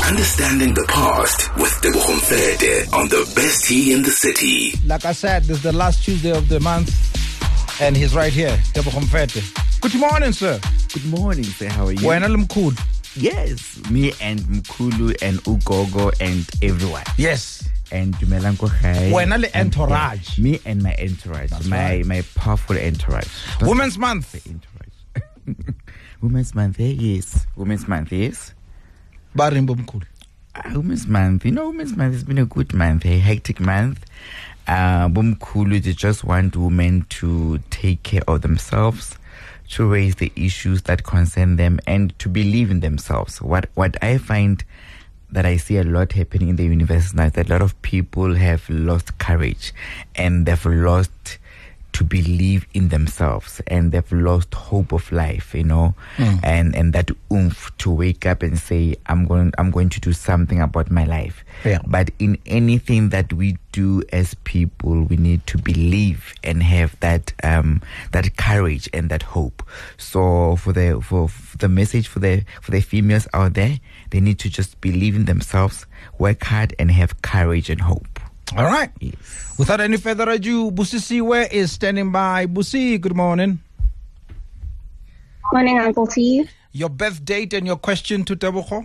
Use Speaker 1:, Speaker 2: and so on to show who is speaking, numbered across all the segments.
Speaker 1: Understanding the past with Tebogo Mfete on the best tea in the city.
Speaker 2: Like I said, this is the last Tuesday of the month, and he's right here, Tebogo Mfete. Good morning, sir.
Speaker 3: Good morning, sir. How are you?
Speaker 2: Wena Mkhulu.
Speaker 3: Yes, me and Mkhulu and Ugogo and everyone.
Speaker 2: Yes.
Speaker 3: And Dumelanko Khai.
Speaker 2: Wena le entourage.
Speaker 3: Me and my entourage. My powerful entourage.
Speaker 2: Women's Month.
Speaker 3: Women's Month, yes. Women's Month, yes.
Speaker 2: Barimbo Mkhulu.
Speaker 3: Women's Month. Women's Month has been a good month, a hectic month. Bumkhulu, they just want women to take care of themselves, to raise the issues that concern them, and to believe in themselves. What I find that I see a lot happening in the university now is that a lot of people have lost courage, and they've lost to believe in themselves, and they've lost hope of life, and that oomph to wake up and say, I'm going to do something about my life.
Speaker 2: Yeah.
Speaker 3: But in anything that we do as people, we need to believe and have that courage and that hope. So for the message for the females out there, they need to just believe in themselves, work hard, and have courage and hope.
Speaker 2: All right.
Speaker 3: Yes.
Speaker 2: Without any further ado, Busi Siwe is standing by. Busi, good morning.
Speaker 4: Morning, Uncle T.
Speaker 2: Your birth date and your question to Tebogo?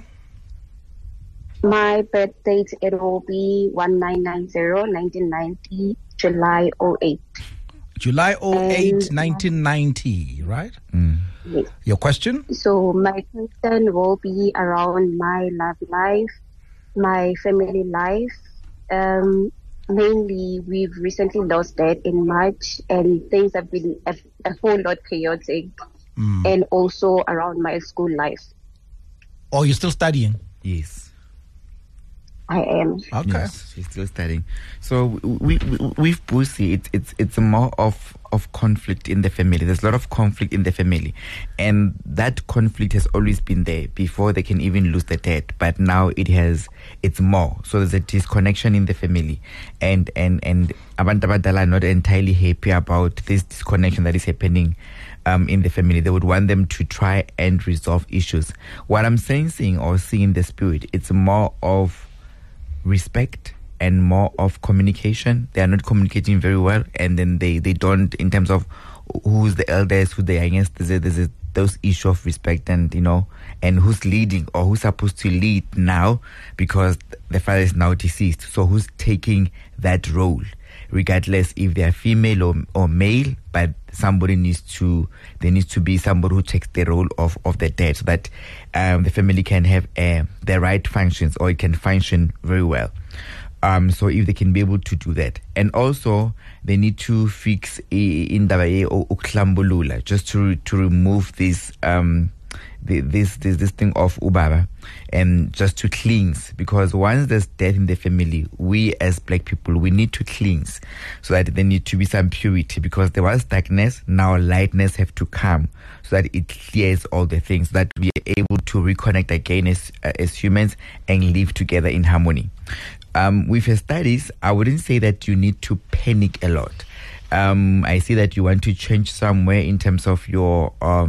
Speaker 4: My birth date, it will be 1990, July 08.
Speaker 2: July 08, 1990, right?
Speaker 4: Yes.
Speaker 2: Your question?
Speaker 4: So my question will be around my love life, my family life. Mainly, we've recently lost dad in March, and things have been a whole lot chaotic, and also around my school life.
Speaker 2: Oh, you're still studying?
Speaker 3: Yes.
Speaker 4: I am.
Speaker 2: Okay.
Speaker 3: Yes, she's still studying. So with Busi, it's more of conflict in the family. There's a lot of conflict in the family, and that conflict has always been there before they can even lose the dad. But now it's more. So there's a disconnection in the family, and Abantabadala are not entirely happy about this disconnection that is happening in the family. They would want them to try and resolve issues. What I'm seeing in the spirit, it's more of respect and more of communication. They are not communicating very well, and then they don't, in terms of who's the eldest, who's the youngest. There's those issue of respect, and and who's leading or who's supposed to lead now, because the father is now deceased. So who's taking that role, regardless if they are female or male, but there needs to be somebody who takes the role of the dad, so that the family can have the right functions, or it can function very well. So if they can be able to do that, and also they need to fix indaba or uklambulula, just to remove this this thing of ubaba, and just to cleanse, because once there's death in the family, we as black people, we need to cleanse, so that there need to be some purity, because there was darkness, now lightness have to come, so that it clears all the things, so that we are able to reconnect again as humans and live together in harmony. With your studies, I wouldn't say that you need to panic a lot. I see that you want to change somewhere in terms of your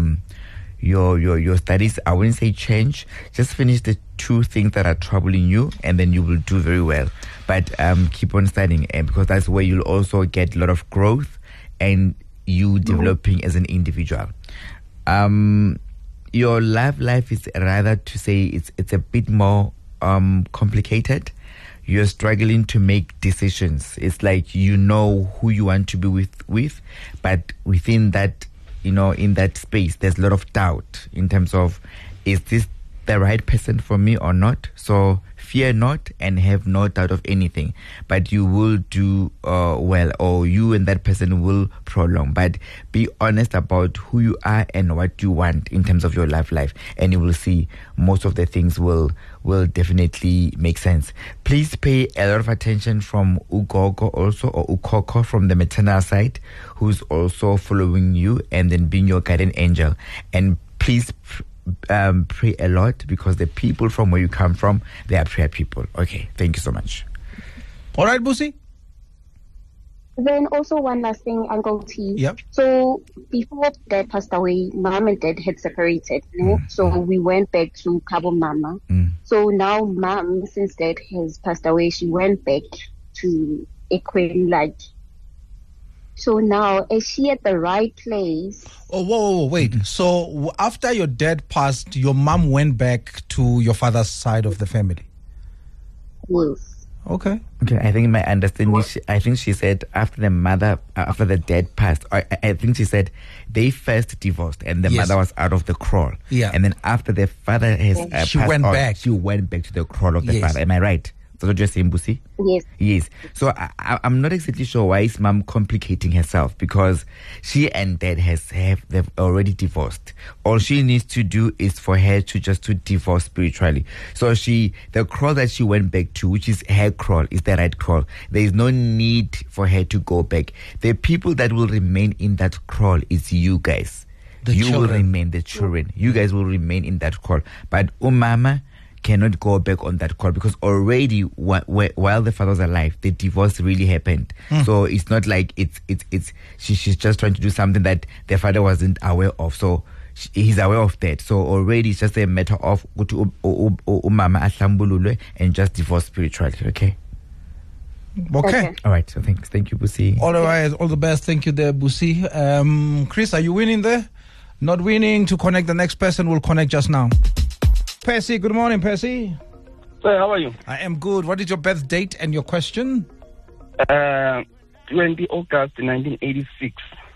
Speaker 3: studies. I wouldn't say change. Just finish the two things that are troubling you, and then you will do very well. But keep on studying, because that's where you'll also get a lot of growth and you developing as an individual. Your love life is rather to say it's a bit more complicated. You're struggling to make decisions. It's like who you want to be with, but within that, in that space, there's a lot of doubt in terms of, is this the right person for me or not? So fear not and have no doubt of anything, but you will do well, or you and that person will prolong. But be honest about who you are and what you want in terms of your love life, and you will see most of the things will definitely make sense. Please pay a lot of attention from Ugogo also, or Ukoko from the maternal side, who's also following you and then being your guardian angel. And please pray a lot, because the people from where you come from, they are prayer people. Okay, thank you so much.
Speaker 2: All right, Busi.
Speaker 4: Then also one last thing, Uncle T.
Speaker 2: Yep.
Speaker 4: So before Dad passed away, Mom and Dad had separated. So we went back to Cabo Mama. So now Mom, since Dad has passed away, she went back to Equine Light. So now, is she at the right place?
Speaker 2: Oh, whoa, wait. So after your dad passed, your mom went back to your father's side of the family?
Speaker 4: Yes.
Speaker 2: Okay.
Speaker 3: Okay, I think my understanding, I think she said after the dad passed, I think she said they first divorced and the mother was out of the kraal.
Speaker 2: Yeah.
Speaker 3: And then after the father has
Speaker 2: she
Speaker 3: passed
Speaker 2: went
Speaker 3: on,
Speaker 2: back.
Speaker 3: she went back to the kraal of the father. Am I right? That's what you're saying, Busi?
Speaker 4: Yes.
Speaker 3: Yes. So I'm not exactly sure why is mom complicating herself, because she and dad they've already divorced. All she needs to do is for her to divorce spiritually. So the kraal that she went back to, which is her kraal, is the right kraal. There is no need for her to go back. The people that will remain in that kraal is you guys. You will remain, the children. You guys will remain in that kraal. But Umama cannot go back on that call, because already while the father was alive, the divorce really happened. So it's not like she's just trying to do something that the father wasn't aware of. So he's aware of that. So already it's just a matter of go to umama ahlambululwe and just divorce spiritually. Okay.
Speaker 2: Okay.
Speaker 3: All right. So thanks. Thank you, Busi.
Speaker 2: All right. All the best. Thank you there, Busi. Chris, are you winning there? Not winning. To connect the next person, we'll connect just now. Percy, good morning, Percy.
Speaker 5: Sir, how are you?
Speaker 2: I am good. What is your birth date and your question?
Speaker 5: 20 August 1986.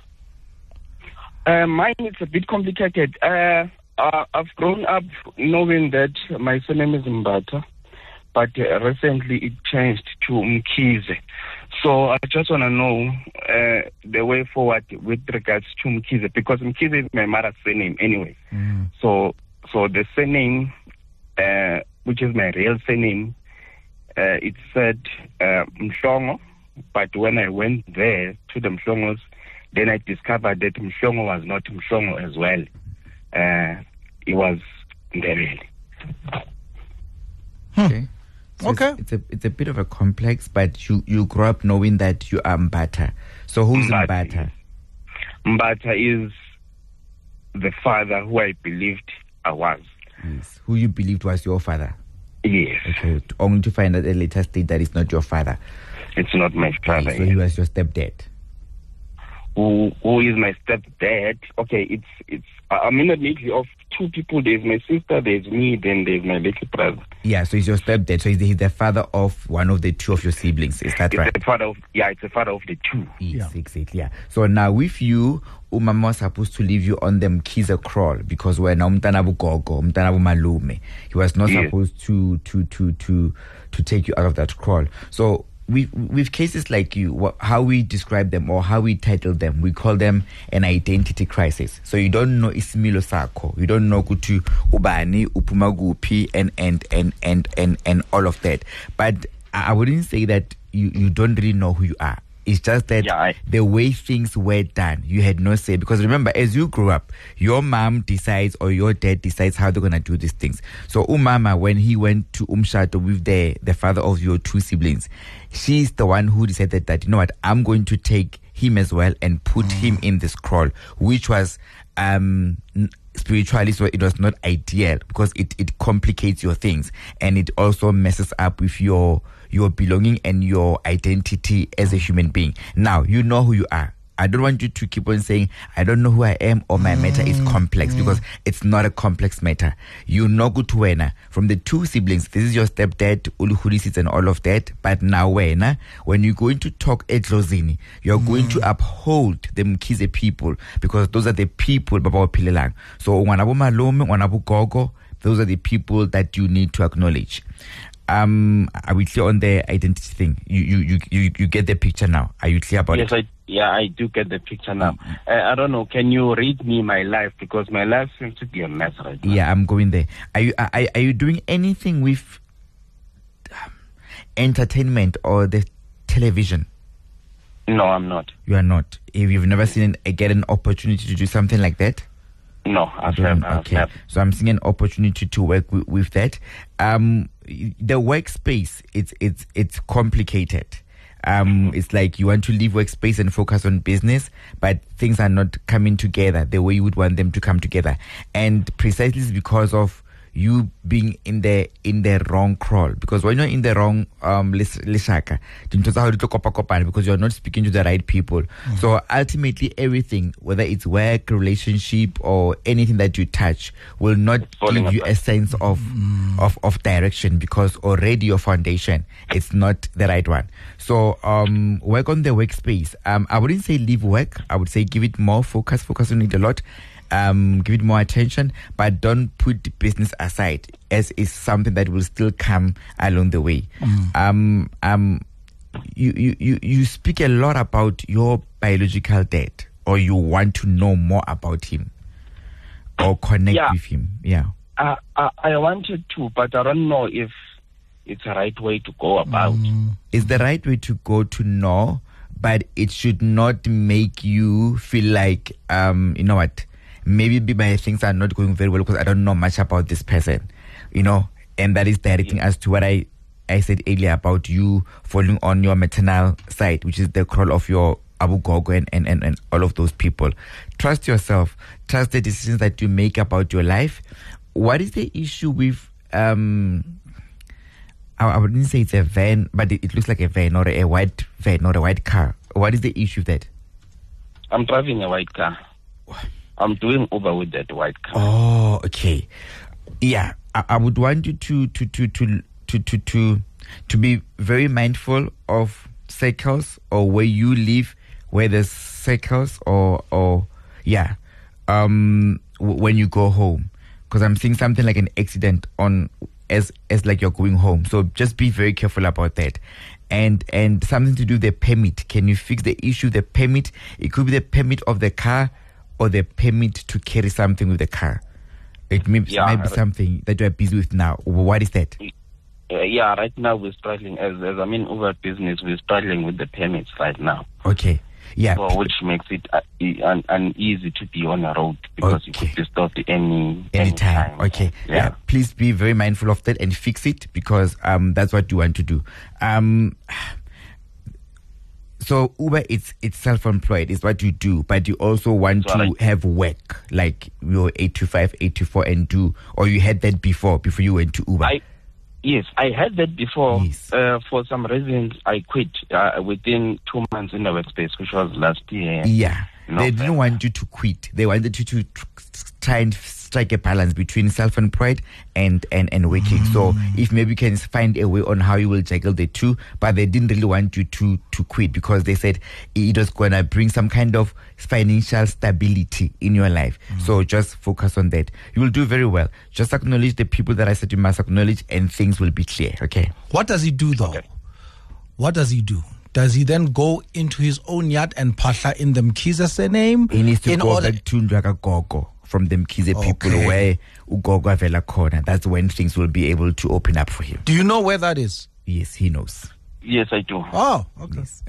Speaker 5: Mine is a bit complicated. I've grown up knowing that my surname is Mbata, but recently it changed to Mkhize. So I just want to know the way forward with regards to Mkhize, because Mkhize is my mother's surname anyway. So the surname, which is my real surname, it said Mhlongo, but when I went there to the Mhlongos, then I discovered that Mhlongo was not Mhlongo as well. It was Ndebele.
Speaker 3: Okay. So
Speaker 2: Okay.
Speaker 3: It's a bit of a complex, but you grew up knowing that you are Mbata. So who's Mbata?
Speaker 5: Mbata is the father who I believed I was.
Speaker 3: Yes. Who you believed was your father?
Speaker 5: Yes.
Speaker 3: Okay. Only to find out at a later stage that it's not your father.
Speaker 5: It's not my father.
Speaker 3: So he was your stepdad.
Speaker 5: Who is my stepdad? Okay, I'm in a mix of two people. There's my sister, there's me, then there's my little brother.
Speaker 3: Yeah, so he's your stepdad. So he's the father of one of the two of your siblings. Is that right?
Speaker 5: It's the father of the two.
Speaker 3: Yes, exactly. Yeah. So now with you, umama was supposed to leave you on the Mkhize kraal, because we're now umntana bugogo, umntana bumalume. He was not supposed to take you out of that kraal. So with cases like you, how we describe them or how we title them, we call them an identity crisis. So you don't know isimilo sakho, you don't know kuthi ubani, uphuma kuphi, and all of that. But I wouldn't say that you don't really know who you are. It's just that the way things were done, you had no say. Because remember, as you grew up, your mom decides or your dad decides how they're going to do these things. So umama, when he went to Umshato with the father of your two siblings, she's the one who decided that, you know what, I'm going to take him as well and put him in this kraal, which was spiritually, so it was not ideal, because it complicates your things, and it also messes up with your belonging and your identity as a human being. Now, you know who you are. I don't want you to keep on saying, I don't know who I am, or my matter is complex, because it's not a complex matter. You know Gutuena, from the two siblings, this is your stepdad, Uluhulisits and all of that, but now when you're going to talk Edlozini, you're going to uphold the Mkhize people, because those are the people Baba Pilelang. So, Wanabu Malome, Wanabu Gogo, those are the people that you need to acknowledge. Are we clear on the identity thing? You get the picture now. Are you clear about it?
Speaker 5: Yes, I do get the picture now. I don't know. Can you read me my life, because my life seems to be a mess right now.
Speaker 3: Yeah, I'm going there. Are you doing anything with entertainment or the television?
Speaker 5: No, I'm not.
Speaker 3: You are not. If you've never get an opportunity to do something like that?
Speaker 5: No, I've never.
Speaker 3: Okay. So I'm seeing an opportunity to work with that. The workspace, it's complicated. It's like you want to leave workspace and focus on business, but things are not coming together the way you would want them to come together. And precisely because of you being in the wrong crawl, because when you're in the wrong lishaka, because you're not speaking to the right people. So ultimately everything, whether it's work, relationship, or anything that you touch, will not give you a sense of direction, because already your foundation, it's not the right one. So work on the workspace. I wouldn't say leave work, I would say give it more focus on it a lot. Give it more attention, but don't put business aside, as is something that will still come along the way. You speak a lot about your biological dad, or you want to know more about him or connect with him.
Speaker 5: I wanted to, but I don't know if it's the right way to go about.
Speaker 3: It's the right way to go to know, but it should not make you feel like, you know what, maybe my things are not going very well because I don't know much about this person, and that is directing us to what I said earlier about you falling on your maternal side, which is the crawl of your Abu Gogo and all of those people. Trust yourself. Trust the decisions that you make about your life. What is the issue with, I wouldn't say it's a van, but it looks like a van, or a white van, or a white car. What is the issue with that?
Speaker 5: I'm driving a white car. I'm doing Uber with that white car.
Speaker 3: Oh, okay. Yeah, I would want you to be very mindful of circles, or where you live, where there's circles, or when you go home, because I'm seeing something like an accident on as like you're going home. So just be very careful about that. And something to do with the permit. Can you fix the issue? The permit. It could be the permit of the car, or the permit to carry something with the car. It might be something that you are busy with now. What is that?
Speaker 5: Right now we're struggling. As I'm in Uber business, we're struggling with the permits right now.
Speaker 3: Okay. Yeah.
Speaker 5: So, which makes it uneasy to be on the road, because you could be stopped any time.
Speaker 3: Okay. Yeah. Please be very mindful of that and fix it, because that's what you want to do. So Uber, it's self-employed, is what you do, but you also want to have work, like your 8 to 5, 8 to 4, and do, or you had that before you went to Uber?
Speaker 5: Yes, I had that before. Yes. For some reasons, I quit within 2 months in the workspace, which was last year.
Speaker 3: Yeah, they didn't want you to quit. They wanted you to try and strike a balance between self-employed and working. So if maybe you can find a way on how you will juggle the two, but they didn't really want you to quit, because they said it was going to bring some kind of financial stability in your life. So just focus on that. You will do very well. Just acknowledge the people that I said you must acknowledge, and things will be clear. Okay.
Speaker 2: What does he do though? Okay. What does he do? Does he then go into his own yard and pasha in the Mkhize surname?
Speaker 3: He needs to go back to Ndwaka Gogo from the Mkhize people, where Ugogo Avela Corner. That's when things will be able to open up for him.
Speaker 2: Do you know where that is?
Speaker 3: Yes, he knows.
Speaker 5: Yes, I do.
Speaker 2: Oh, okay.
Speaker 3: Yes.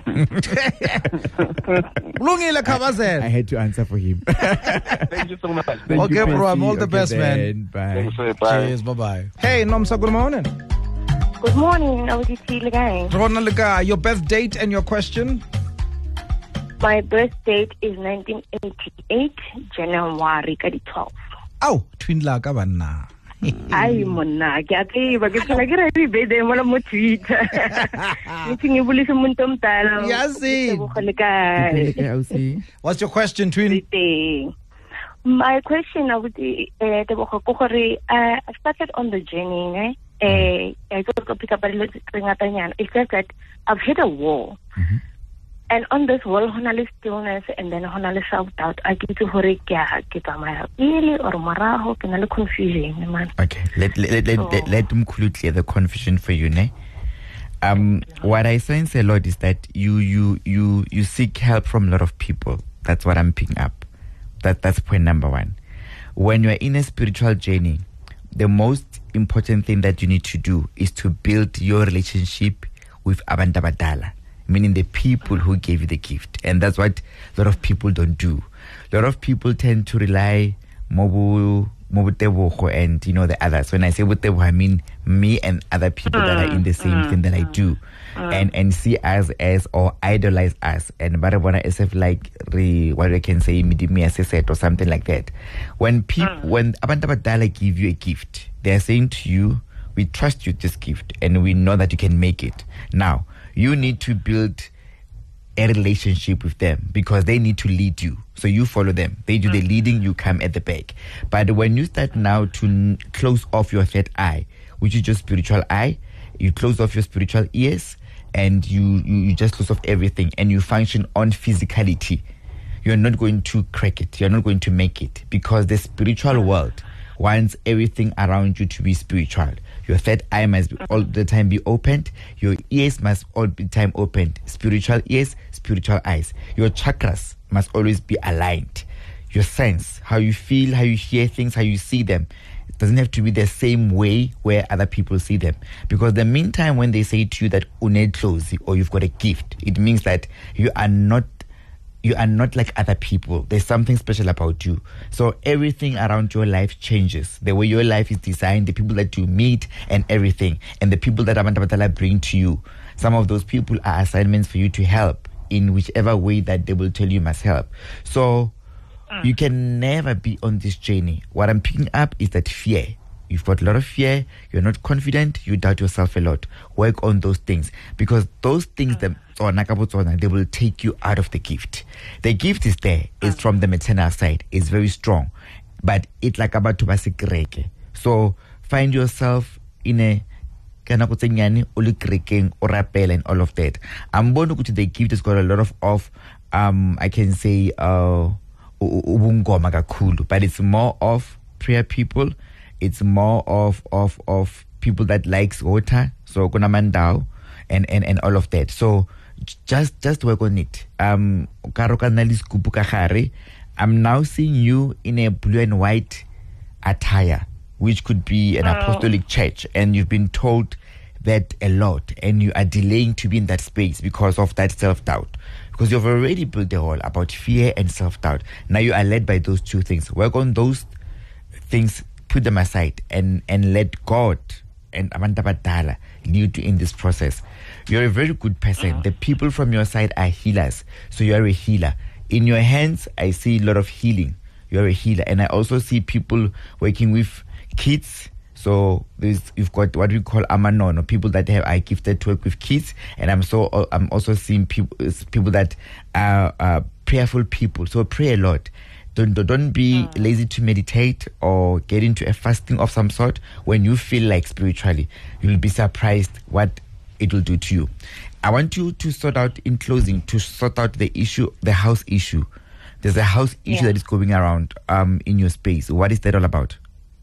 Speaker 2: I
Speaker 3: had to answer for him.
Speaker 5: Thank you so much.
Speaker 2: Okay, bro. I'm all the best, man.
Speaker 3: Bye.
Speaker 5: Bye.
Speaker 2: Cheers. Bye-bye. Hey, Nomsa, good morning.
Speaker 6: Good morning, Legai.
Speaker 2: Your birth date and your question?
Speaker 6: My birth date is 1988, January 12.
Speaker 2: Oh, twin la ka banna.
Speaker 6: Ay monna, ke a tseba ke tsela ke re birthday mola mo Twitter. Ke bulise muntu omdala.
Speaker 2: Yazi. What's your question, twin?
Speaker 6: My question I started on the journey, I got to pick up a little thing. It's just that I've hit a wall. And on this wall, honali stillness, and then honali self-doubt. I get to hurry, really or maraho, can confusion, man.
Speaker 3: Okay, let them clear the confusion for you, ne? What I sense a lot is that you seek help from a lot of people. That's what I'm picking up. That's point number one. When you're in a spiritual journey, the most important thing that you need to do is to build your relationship with Abantu Abadala, meaning the people who gave you the gift. And that's what a lot of people don't do. A lot of people tend to rely mobu Mobutebogo and the others. When I say Mobutebogo, I mean me and other people that are in the same thing that I do, and see us as or idolize us, and barabona as if like what I can say or something like that. When Abantu Abadala give you a gift, they are saying to you, we trust you this gift and we know that you can make it. Now you need to build a relationship with them because they need to lead you. So you follow them. They do the leading, you come at the back. But when you start now to close off your third eye, which is your spiritual eye, you close off your spiritual ears and you just close off everything and you function on physicality, you're not going to crack it. You're not going to make it because the spiritual world wants everything around you to be spiritual. Your third eye must all the time be opened. Your ears must all the time opened. Spiritual ears, spiritual eyes. Your chakras must always be aligned. Your sense, how you feel, how you hear things, how you see them, it doesn't have to be the same way where other people see them. Because the meantime when they say to you that une close or you've got a gift, it means that you are not like other people. There's something special about you. So everything around your life changes. The way your life is designed, the people that you meet and everything, and the people that Abantu Abadala bring to you. Some of those people are assignments for you to help in whichever way that they will tell you must help. So you can never be on this journey. What I'm picking up is that fear. You've got a lot of fear. You're not confident. You doubt yourself a lot. Work on those things because those things they will take you out of the gift. The gift is there. It's from the maternal side. It's very strong, but it's like about to basic. So find yourself in a and all of that. I'm going to go to the gift. It's got a lot of I can say but it's more of prayer people. It's more of people that likes water, so kunamandao and all of that. So just work on it. I'm now seeing you in a blue and white attire, which could be an apostolic church, and you've been told that a lot, and you are delaying to be in that space because of that self-doubt. Because you've already built the whole about fear and self-doubt. Now you are led by those two things. Work on those things. Put them aside and let God and Abantu Abadala lead you in this process. You're a very good person. The people from your side are healers. So you're a healer. In your hands, I see a lot of healing. You're a healer. And I also see people working with kids. So you've got what we call amanon, or people that are gifted to work with kids. And I'm also seeing people that are prayerful people. So pray a lot. Don't be lazy to meditate or get into a fasting of some sort. When you feel like spiritually, you'll be surprised what it will do to you. I want you to sort out, in closing, the issue, the house issue. There's a house issue that is going around in your space. What is that all about?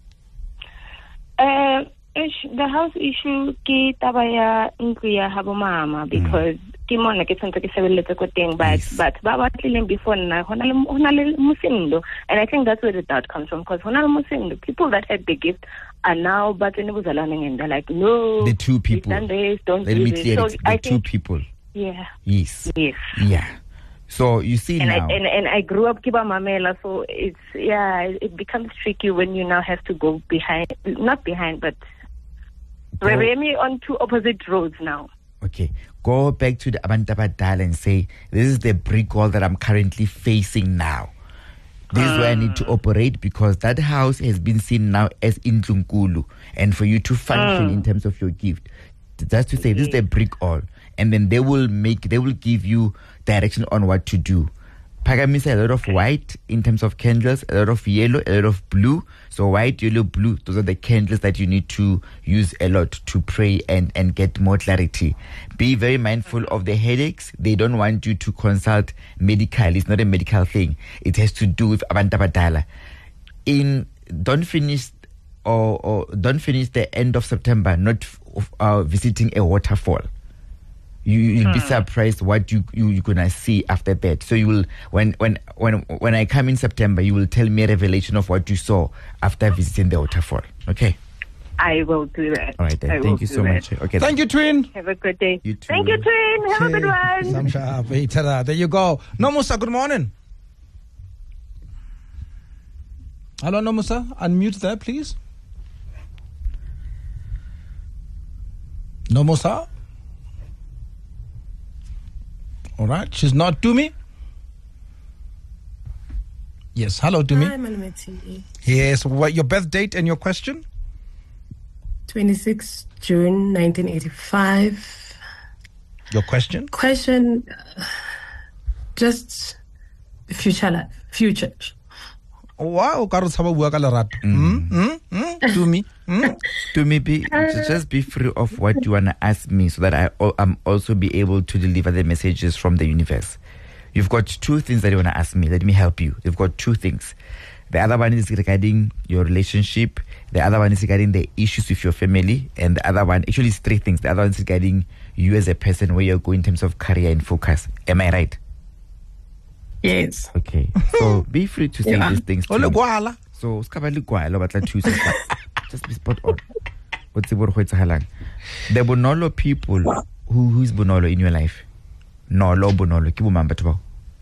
Speaker 6: The house issue ke taba ya ntlo ya habo mama because ke mona ke tsantse ke sebeletse ko teng but ba batlileng before nna hona le musindo, and I think that's where the doubt comes from, because hona le musindo, people that had the gift are now batlene buzalane and they're like, no,
Speaker 3: the two people,
Speaker 6: don't
Speaker 3: let me clear it. The two people, yes, yeah. So you see now,
Speaker 6: and I grew up kiba mamela, so it becomes tricky when you now have to go not behind, but we're on two opposite roads now.
Speaker 3: Okay, go back to the Abantu Abadala and say, this is the brick wall that I'm currently facing now. This is where I need to operate, because that house has been seen now as Intlunkulu, and for you to function in terms of your gift, just to say this is the brick wall, and then they will give you direction on what to do. Pagamisa, a lot of white in terms of candles, a lot of yellow, a lot of blue. So white, yellow, blue, those are the candles that you need to use a lot to pray and get more clarity. Be very mindful of the headaches. They don't want you to consult medical. It's not a medical thing. It has to do with Abantu Abadala. Don't finish the end of September not visiting a waterfall. You'll be surprised what you're gonna see after that. So you will, when I come in September, you will tell me a revelation of what you saw after visiting the waterfall. Okay?
Speaker 6: I will do that.
Speaker 3: All right, then. Thank you so much. Okay.
Speaker 2: Thank you, Twin.
Speaker 6: Have a good day.
Speaker 3: You too.
Speaker 6: Thank you, Twin. Have a good one.
Speaker 2: There you go. Nomusa, good morning. Hello, Nomusa. Unmute there, please. Nomusa. All right. She's not Tumi. Yes. Hello, Tumi.
Speaker 7: Hi, Manumeti.
Speaker 2: Yes. What your birth date and your question?
Speaker 7: 26 June 1985.
Speaker 2: Your question?
Speaker 7: Question, just future life, future.
Speaker 2: Wow, Tumi.
Speaker 3: Tumi, just be free of what you want to ask me so that I'm also be able to deliver the messages from the universe. You've got two things that you want to ask me. Let me help you. You've got two things. The other one is regarding your relationship. The other one is regarding the issues with your family. And the other one, actually it's three things. The other one is regarding you as a person, where you're going in terms of career and focus. Am I right?
Speaker 7: Yes.
Speaker 3: Okay. So be free to say these things to me. So, just be spot on. What's the word? The Bonolo people, who's Bonolo in your life? No, lo Bonolo. Kibu mamba tuba.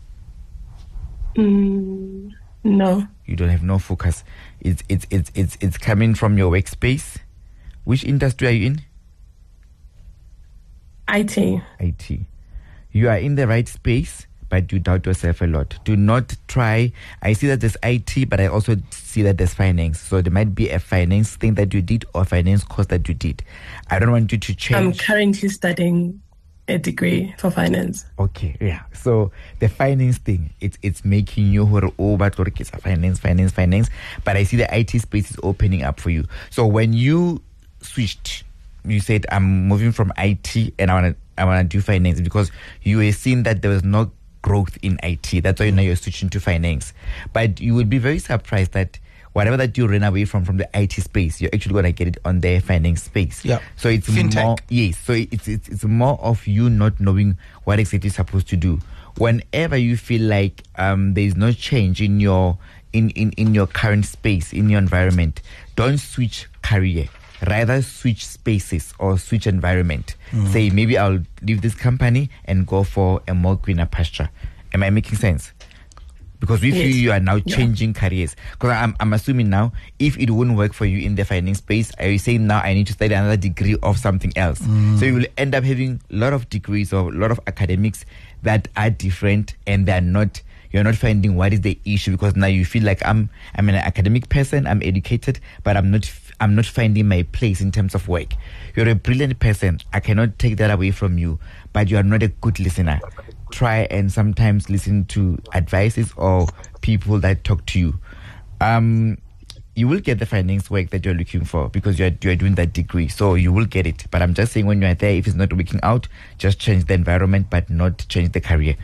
Speaker 7: No.
Speaker 3: You don't have no focus. It's coming from your workspace. Which industry are you in?
Speaker 7: IT.
Speaker 3: IT. You are in the right space, but you doubt yourself a lot. Do not try. I see that there's IT, but I also see that there's finance. So there might be a finance thing that you did or finance course that you did. I don't want you to change.
Speaker 7: I'm currently studying a degree for finance.
Speaker 3: Okay, yeah. So the finance thing, it's making you but finance. But I see the IT space is opening up for you. So when you switched, you said I'm moving from IT and I wanna do finance, because you were seeing that there was no growth in IT. That's why now you're switching to finance. But you would be very surprised that whatever that you ran away from the IT space, you're actually going to get it on the finance space.
Speaker 2: Yeah.
Speaker 3: So it's
Speaker 2: fintech.
Speaker 3: More, yes. So it's more of you not knowing what exactly you're supposed to do. Whenever you feel like there is no change in your in your current space, in your environment, don't switch career. Rather switch spaces or switch environment. Say, maybe I'll leave this company and go for a more greener pasture. Am I making sense? Because with you are now changing careers. Because I'm assuming now, if it wouldn't work for you in the finance space, are you saying now I need to study another degree of something else? So you will end up having a lot of degrees or a lot of academics that are different, and they're not. You're not finding what is the issue, because now you feel like I'm an academic person, I'm educated, but I'm not finding my place in terms of work. You're a brilliant person. I cannot take that away from you, but you are not a good listener. Try and sometimes listen to advices or people that talk to you. You will get the finance work that you're looking for, because you're doing that degree, so you will get it. But I'm just saying, when you're there, if it's not working out, just change the environment, but not change the career.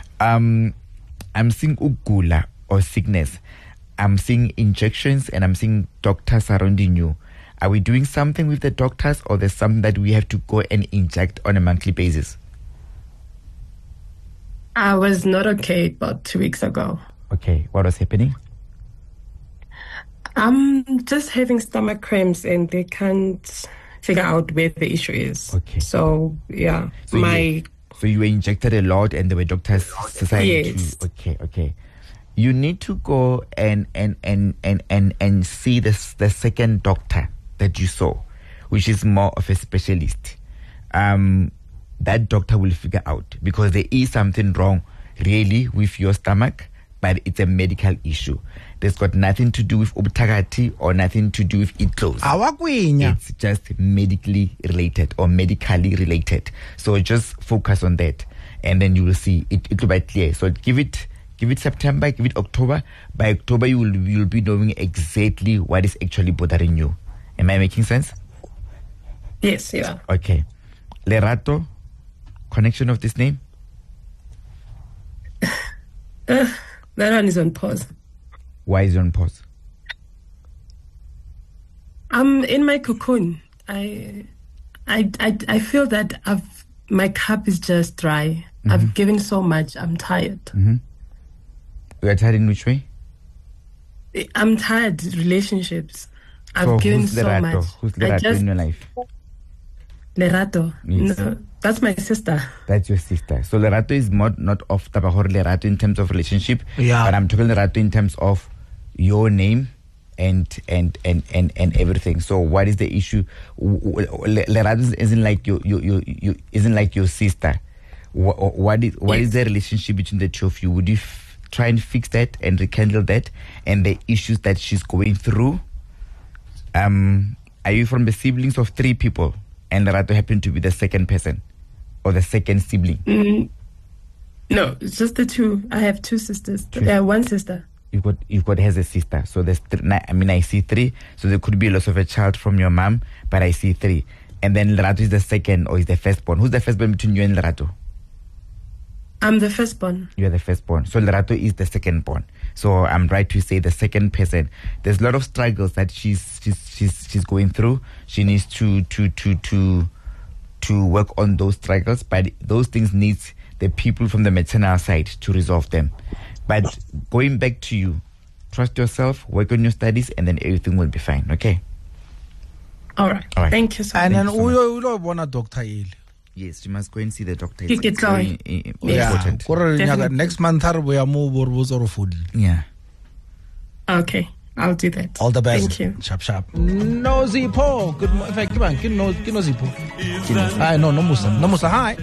Speaker 3: I'm seeing ugula or sickness. I'm seeing injections, and I'm seeing doctors surrounding you. Are we doing something with the doctors, or there's something that we have to go and inject on a monthly basis?
Speaker 7: I was not okay about 2 weeks ago.
Speaker 3: Okay, what was happening?
Speaker 7: I'm just having stomach cramps, and they can't figure out where the issue is.
Speaker 3: Okay.
Speaker 7: So, yeah.
Speaker 3: So you were injected a lot, and there were doctors deciding to... Okay. You need to go and see the second doctor that you saw, which is more of a specialist. That doctor will figure out, because there is something wrong really with your stomach, but it's a medical issue. There's got nothing to do with ubutagati or nothing to do with eat clothes. It's just medically related or medically related. So just focus on that, and then you will see it will be clear. So give it September, give it October. By October, you'll be knowing exactly what is actually bothering you. Am I making sense?
Speaker 7: Yes, yeah.
Speaker 3: Okay. Lerato, connection of this name?
Speaker 7: That one is on pause.
Speaker 3: Why is it on pause?
Speaker 7: I'm in my cocoon. I feel that my cup is just dry. I've given so much. I'm tired.
Speaker 3: You are tired in which way?
Speaker 7: I'm tired. Relationships. I've given so much.
Speaker 3: Who's Lerato in your life?
Speaker 7: Lerato.
Speaker 3: Yes.
Speaker 7: No, that's my sister.
Speaker 3: That's your sister. So Lerato is not of Tabahor Lerato in terms of relationship.
Speaker 2: Yeah.
Speaker 3: But I'm talking Lerato in terms of your name and everything. So what is the issue? Lerato isn't like your sister. What is the relationship between the two of you? Would you try and fix that and rekindle that and the issues that she's going through? Are you from the siblings of 3 people and Lerato happened to be the second person or the second sibling?
Speaker 7: No, it's just the 2. I have 2 sisters. One sister.
Speaker 3: You've got has a sister. So there's I see 3. So there could be a loss of a child from your mom, but I see 3. And then Lerato is the second or is the firstborn. Who's the firstborn between you and Lerato?
Speaker 7: I'm the firstborn.
Speaker 3: You're the firstborn. So Lerato is the secondborn. So I'm right to say the second person. There's a lot of struggles that she's going through. She needs to work on those struggles, but those things needs the people from the maternal side to resolve them. But going back to you, trust yourself, work on your studies, and then everything will be fine. Okay.
Speaker 7: All right. Thank you so much.
Speaker 2: And then we want a doctor.
Speaker 3: Yes, you must go and see the doctor.
Speaker 7: It's very
Speaker 3: important.
Speaker 2: Yeah. Next month we are more food.
Speaker 3: Yeah.
Speaker 7: Okay, I'll do that.
Speaker 2: All the best.
Speaker 7: Thank you.
Speaker 2: Sharp. No Zipo. Good morning. In fact, come on. No Zipo. Hi, no Musa. No Musa. Hi.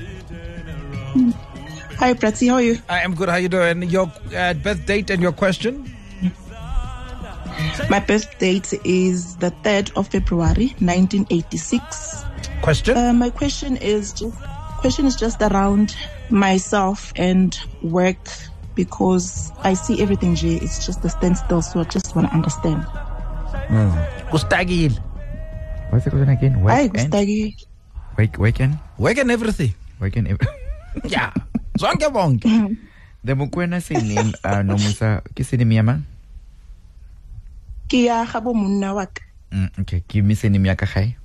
Speaker 8: Hi, Prati. How are you?
Speaker 2: I am good. How you doing? Your birth date and your question?
Speaker 8: My birth date is the 3rd of February, 1986.
Speaker 2: Question?
Speaker 8: My question is just around myself and work, because I see everything, Jay. It's just a standstill, so I just want to understand.
Speaker 3: Gustagil. What's the question again?
Speaker 8: Hi, Gustagil.
Speaker 3: Work
Speaker 2: and everything. Yeah. Zonke bonke.
Speaker 3: The Mukwena saying no Musa kisini miyama?
Speaker 8: Kia habo munna wak.
Speaker 3: Okay, give me seni miyaka khai.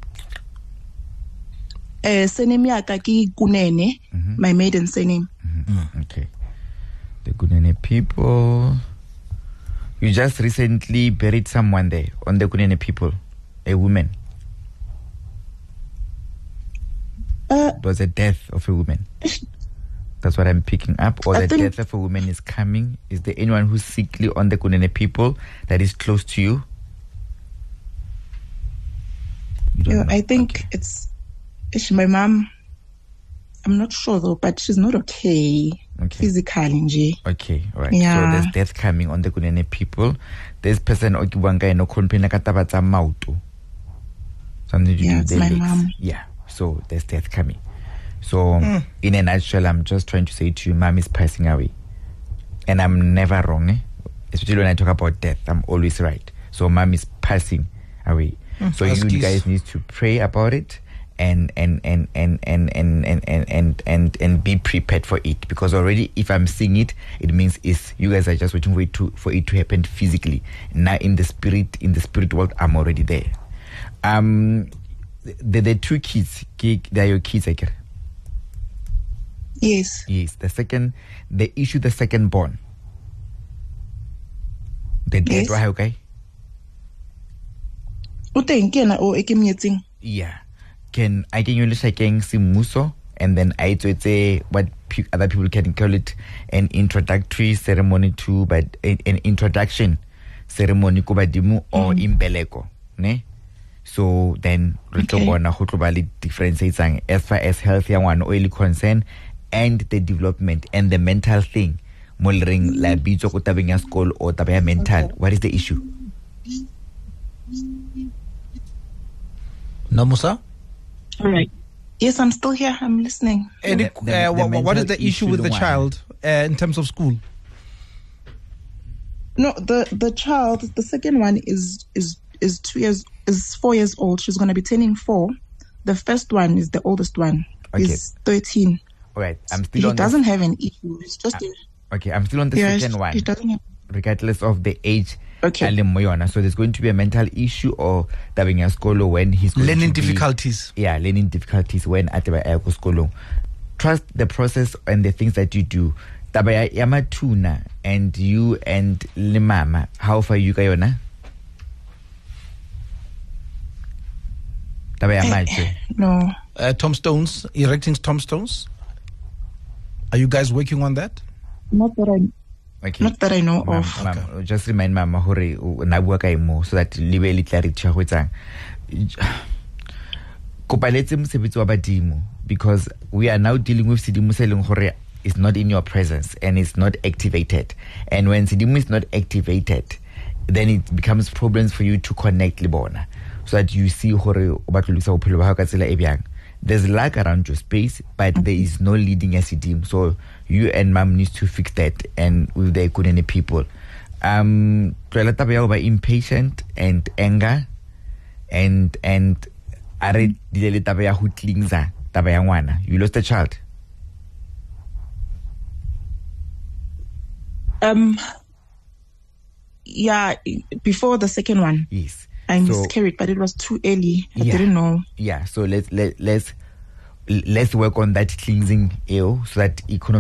Speaker 8: Surname yaka ki Kunene, my maiden surname.
Speaker 3: Okay. The Kunene people. You just recently buried someone there on the Kunene people, a woman. It was a death of a woman. That's what I'm picking up. Or the death of a woman is coming. Is there anyone who's sickly on the Kunene people that is close to you?
Speaker 8: I think it's my mom. I'm not sure though, but she's not okay. Physically, nje.
Speaker 3: Okay, all right.
Speaker 8: Yeah.
Speaker 3: So there's death coming on the Kunene people. This person okibanga no konpena katabatsa mauto. Something to do with the
Speaker 8: my
Speaker 3: legs.
Speaker 8: mom.
Speaker 3: Yeah. So there's death coming. So in a nutshell, I'm just trying to say to you, mom is passing away. And I'm never wrong, eh? Especially when I talk about death, I'm always right. So mom is passing away. So you guys need to pray about it and be prepared for it, because already if I'm seeing it, it means you guys are just waiting for it to happen physically. Now in the spirit world, I'm already there. The 2 kids, they are your kids, I guess.
Speaker 8: Yes.
Speaker 3: The second born. The dead,
Speaker 8: yes.
Speaker 3: Okay. Yeah. I can only say simuso, and then I say what other people can call it an introductory ceremony to, but an introduction ceremony kubadimu or imbeleko, ne? So then differentiates as far as health one oily concern and the development and the mental thing. Moldering la bizo ko tabeng ya school or tabeng mental. What is the issue?
Speaker 2: No, Musa?
Speaker 8: All right. Yes, I'm still here. I'm listening.
Speaker 2: What is the issue with the child in terms of school?
Speaker 8: No, the child, the second one is 4 years old. She's going to be turning 4. The first one is the oldest one. Is 13.
Speaker 3: All right.
Speaker 8: He doesn't have an issue. It's just
Speaker 3: okay. I'm still on the second one.
Speaker 8: He doesn't have,
Speaker 3: regardless of the age.
Speaker 8: Okay.
Speaker 3: So there's going to be a mental issue or tabeng ya skolo when he's going
Speaker 2: learning difficulties.
Speaker 3: Learning difficulties when at skolo. Trust the process and the things that you do. Tabaya yamatuna and you and limama. How far you kayona?
Speaker 8: No.
Speaker 2: Tombstones, erecting tombstones. Are you guys working on that?
Speaker 8: Not that I.
Speaker 3: Okay.
Speaker 8: Not that I know
Speaker 3: Ma'am,
Speaker 8: of.
Speaker 3: ma'am, just remind Mama hore na bua ka emo so that libe le clarity ya go tsang. Kopaletse mosebetsi wa badimo, because we are now dealing with Sidimo se leng hore is not in your presence and it's not activated. And when Sidimo is not activated, then it becomes problems for you to connect le bona, so that you see hore o batlolisa bophelo ba hao ka tsela e byang. There's lack around your space, but there is no leading as Sidimo. So you and Mom needs to fix that, and with the Ekunene people. Tloela taba ya ho ba impatient and anger and are dilele taba ya ho tlingza taba ya ngwana. You lost a child.
Speaker 8: Yeah, before the second one.
Speaker 3: Yes.
Speaker 8: I miscarried, but it was too early. I didn't know.
Speaker 3: Yeah, so let's work on that cleansing so that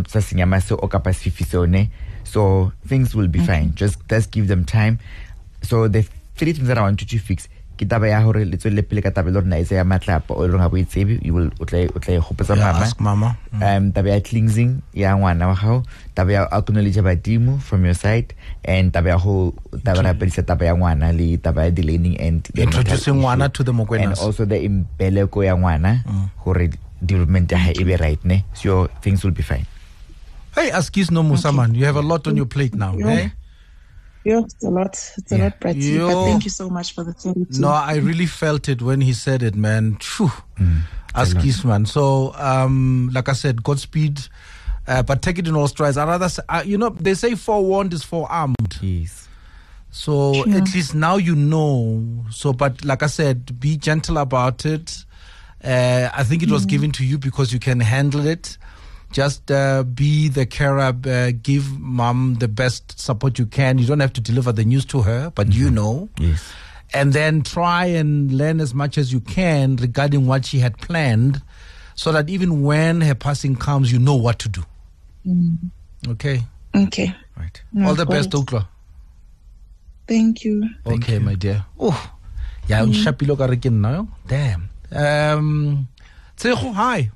Speaker 3: so things will be fine. Just give them time. So the 3 things that I want you to fix. Kitaba ya hore le tswele pele ka tabelo rena isa ya matlapa o re nga bo itsebi, you will utla hopetsa mama.
Speaker 2: Ask mama.
Speaker 3: Taba ya cleansing ya ngwana wa hao, taba ya acknowledge badimo from your side, and taba ya ho taba ra pelisa taba ya ngwana le taba ya delaying and
Speaker 2: introducing ngwana to the Mokwenas,
Speaker 3: and also the imbeleko ya ngwana hore development ya hae e be right ne, so things will be fine.
Speaker 2: Hey, Askis no Musaman, you have a lot on your plate now, eh?
Speaker 8: It's a lot, Bratty. But thank you so much for the clarity.
Speaker 2: No, I really felt it when he said it, man. Askis, man. So, like I said, Godspeed, but take it in all strides. I rather say, they say forewarned is forearmed.
Speaker 3: Yes.
Speaker 2: So at least now you know. So, but like I said, be gentle about it. I think it was given to you because you can handle it. Just be the carer, give mom the best support you can. You don't have to deliver the news to her, but you know.
Speaker 3: Yes.
Speaker 2: And then try and learn as much as you can regarding what she had planned, so that even when her passing comes, you know what to do. Okay?
Speaker 8: Okay.
Speaker 3: Right.
Speaker 8: No,
Speaker 2: all the best, Okla.
Speaker 8: Thank you.
Speaker 2: Okay, my dear. Oh, yeah, damn. Tseho, hi.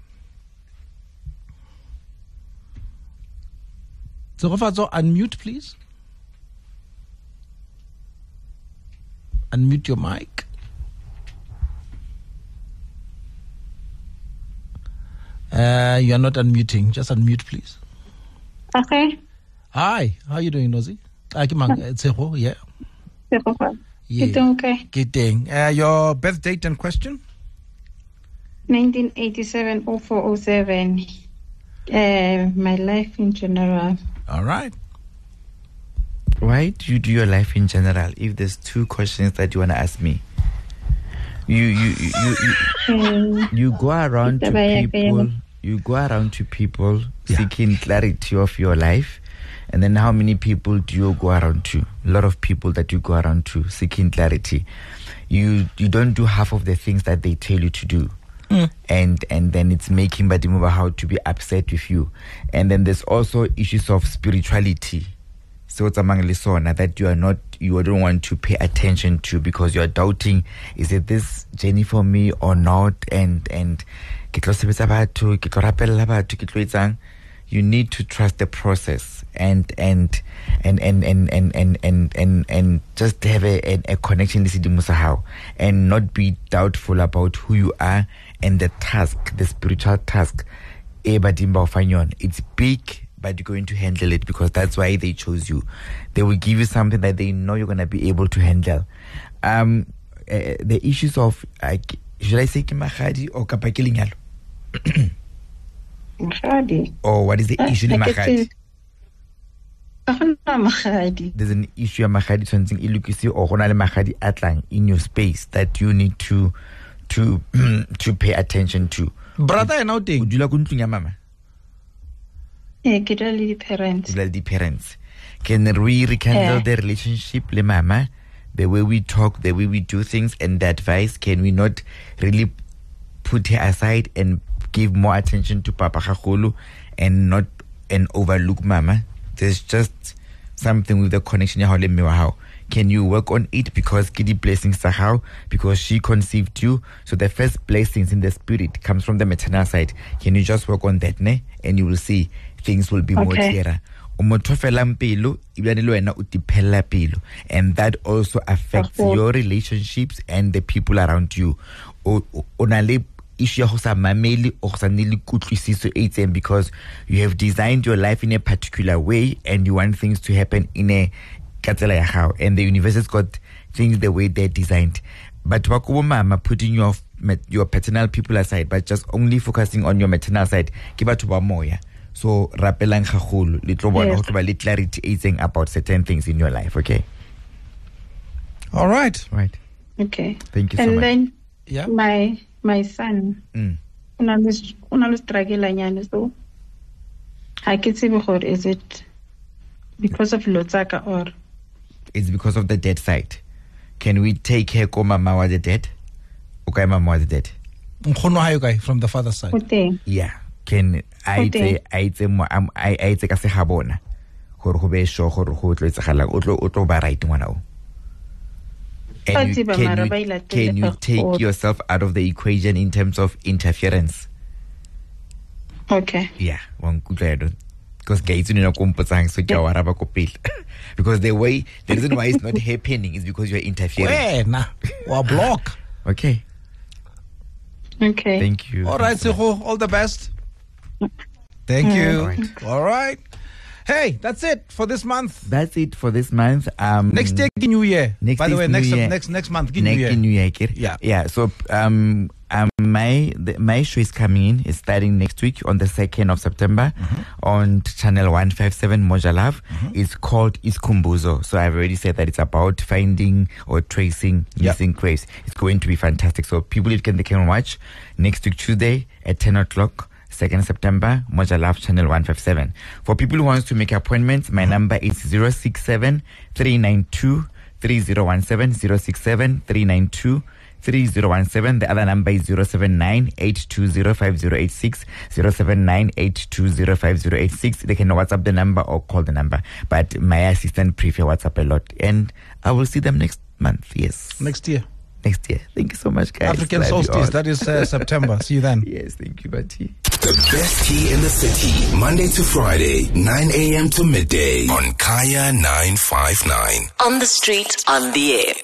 Speaker 2: Tsegofatso, unmute, please. Unmute your mic. You are not unmuting. Just unmute, please.
Speaker 9: Okay.
Speaker 2: Hi. How are you doing, Nozi? Tseho, yeah.
Speaker 9: It's okay.
Speaker 2: Kidding. Your birth date and question?
Speaker 9: 1987 0407. My life in general.
Speaker 2: All right.
Speaker 3: Why do you do your life in general? If there's 2 questions that you want to ask me, you go around to people. You go around to people seeking clarity of your life, and then how many people do you go around to? A lot of people that you go around to seeking clarity. You don't do half of the things that they tell you to do. And then it's making Badimo how to be upset with you. And then there's also issues of spirituality. So it's among Lisona that you don't want to pay attention to, because you are doubting, is it this journey for me or not? And you need to trust the process and just have a connection and not be doubtful about who you are and the task, the spiritual task. It's big, but you're going to handle it, because that's why they chose you. They will give you something that they know you're going to be able to handle. The issues of, should I say Mahadi or Kapakilinyalo?
Speaker 9: Mahadi.
Speaker 3: Or what is the issue in Mahadi?
Speaker 9: Mahadi.
Speaker 3: There's an issue of Mahadi, something ilukisi or Honale Mahadi atlang in your space that you need to pay attention to.
Speaker 2: Brother, I know thing.
Speaker 3: Would you like to mama?
Speaker 9: The
Speaker 3: parents. Can we rekindle the relationship, le mama? The way we talk, the way we do things, and the advice, can we not really put her aside and give more attention to Papa Khakolo and overlook mama? There's just something with the connection. Can you work on it? Because Kidi blessings Sahau, because she conceived you. So the first blessings in the spirit comes from the maternal side. Can you just work on that, ne? And you will see things will be more clearer. and that also affects your relationships and the people around you. Because you have designed your life in a particular way and you want things to happen in a and the universe has got things the way they're designed. But mama putting your paternal people aside, but just only focusing on your maternal side. So rapelang gagolo litlo bona go tloba le clarity about certain things in your life, okay?
Speaker 2: All right.
Speaker 9: Okay.
Speaker 3: Thank you so much.
Speaker 9: And then my son una le struggle nyana, so I can see before, is it because of lotsaka or
Speaker 3: it's because of the dead side? Can we take her ko mama was the dead? Okay, mama was the dead.
Speaker 2: From the father's side.
Speaker 9: Okay.
Speaker 3: Yeah. Can I say ka se ga bona gore go be sure gore go tlo etsagala o tlo ba right ngwana o. Can you take yourself out of the equation in terms of interference?
Speaker 9: Okay.
Speaker 3: Yeah, because because the reason why it's not happening is because you're interfering.
Speaker 2: Block.
Speaker 3: Okay. Thank you.
Speaker 2: All right, Seho, all the best. Thank you. All right. Hey, that's it for this month.
Speaker 3: Next year,
Speaker 2: New Year. By the way, next month, New Year.
Speaker 3: Yeah. So my show is coming in. It's starting next week on the 2nd of September on channel 157 Moja Love. It's called Iskumbuzo. So I've already said that it's about finding or tracing missing graves. It's going to be fantastic. So people they can watch next week Tuesday at 10 o'clock. 2nd September, Moja Love, channel 157. For people who wants to make appointments, my number is 067 392 3017, 067 392 3017. The other number is 079 820 5086, 079 820 5086. They can WhatsApp the number or call the number. But my assistant prefer WhatsApp a lot. And I will see them next month. Yes.
Speaker 2: Next year.
Speaker 3: Thank you so much, guys.
Speaker 2: African solstice, that is September. See you then.
Speaker 3: Yes, thank you, Bati.
Speaker 1: The best tea in the city, Monday to Friday, 9 a.m. to midday on Kaya 959.
Speaker 10: On the street, on the air.